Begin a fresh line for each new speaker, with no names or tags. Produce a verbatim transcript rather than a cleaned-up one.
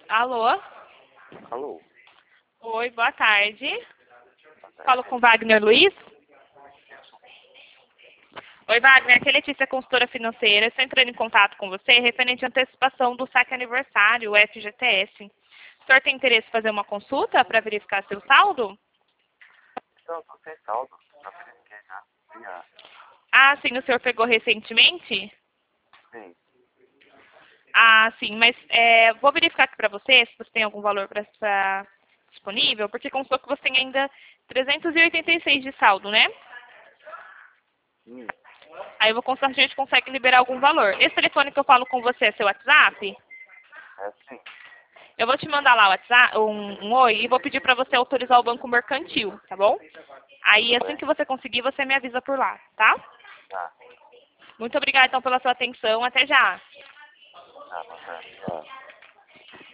Alô?
Alô?
Oi, boa tarde.
Boa tarde.
Falo com Wagner Luiz. Oi, Wagner. Aqui é Letícia, consultora financeira. Estou entrando em contato com você referente à antecipação do saque aniversário, o F G T S. O senhor tem interesse em fazer uma consulta para verificar seu saldo?
Então, tô sem saldo. Já verifiquei já. Obrigado.
Ah, sim, o senhor pegou recentemente?
Sim.
Ah, sim, mas é, vou verificar aqui para você se você tem algum valor para estar disponível, porque constou que você tem ainda trezentos e oitenta e seis de saldo, né?
Hum.
Aí eu vou consultar se a gente consegue liberar algum valor. Esse telefone que eu falo com você é seu WhatsApp?
É sim.
Eu vou te mandar lá o WhatsApp, um, um oi e vou pedir para você autorizar o banco mercantil, tá bom? Aí assim que você conseguir, você me avisa por lá, tá?
Tá.
Muito obrigada então pela sua atenção. Até já.
Tá, boa tarde. Tchau.